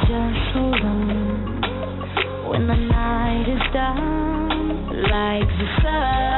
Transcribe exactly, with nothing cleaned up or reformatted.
just hold on when the night is done, like the sun.